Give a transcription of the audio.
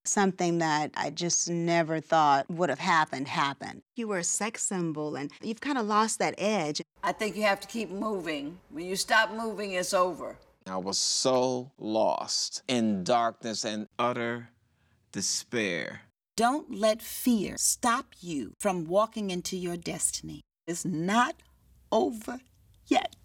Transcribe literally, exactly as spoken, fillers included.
Something that I just never thought would have happened happened. You were a sex symbol, and you've kind of lost that edge. I think you have to keep moving. When you stop moving, it's over. I was so lost in darkness and utter despair. Don't let fear stop you from walking into your destiny. It's not over yet.